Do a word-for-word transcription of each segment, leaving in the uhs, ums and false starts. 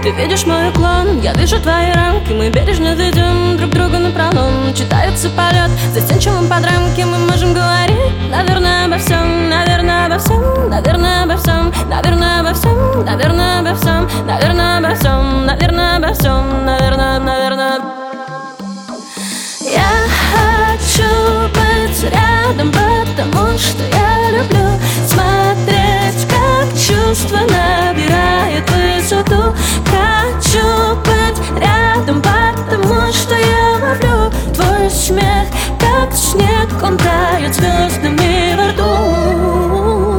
Ты видишь мой уклон, я вижу твои рамки. Мы бережно ведем друг друга напролом. Читается полет, застенчивым под рамки. Мы можем говорить, наверное, обо всем. Наверное, обо всем, наверное, обо всем. Наверное, обо всем, наверное, обо всем. Наверное, обо всем, наверное, обо всем. Наверное, наверное. Я хочу быть рядом, потому что я люблю смотреть, как чувство набирает высоту. Хочу быть рядом, потому что я ловлю твой смех, как снег, он тает звездами во рту.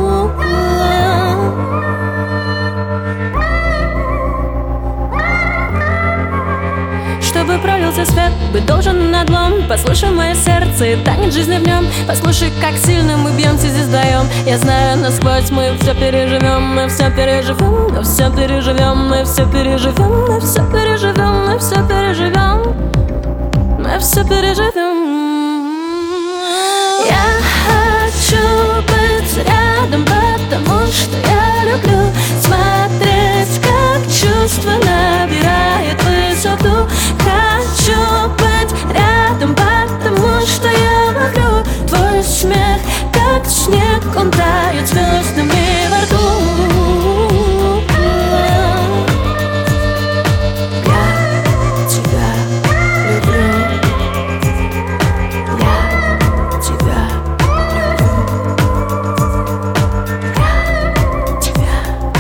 Чтобы пролился свет, быть должен надлом. Послушай мое сердце и танец жизни в нем. Послушай, как сильно мы бьемся здесь вдвоем. Я знаю насквозь, мы все переживем. Мы все переживем, мы все переживем. Мы все переживем, мы все переживем. Мы все переживем, мы все переживем. Я хочу быть рядом, потому что я люблю смотреть, как чувство набирает высоту. Хочу быть рядом, потому что я ловлю твой смех, как снег, он тает звездами во рту. Я тебя люблю. Я тебя люблю. Я тебя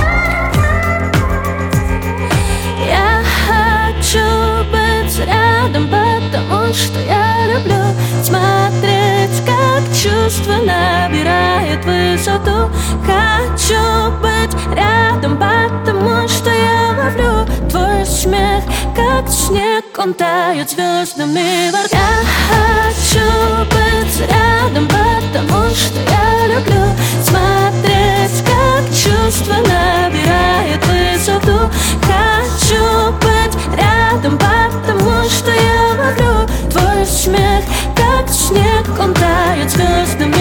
люблю. Я хочу быть рядом, потому что я люблю смотреть, как чувство набирает высоту. Хочу быть рядом, потому что я ловлю твой смех, как снег, он тает звездами во рту. Я хочу быть рядом, потому что я люблю смотреть, как чувство набирает высоту. Хочу быть рядом, потому что я ловлю твой смех, как снег, он тает звездами.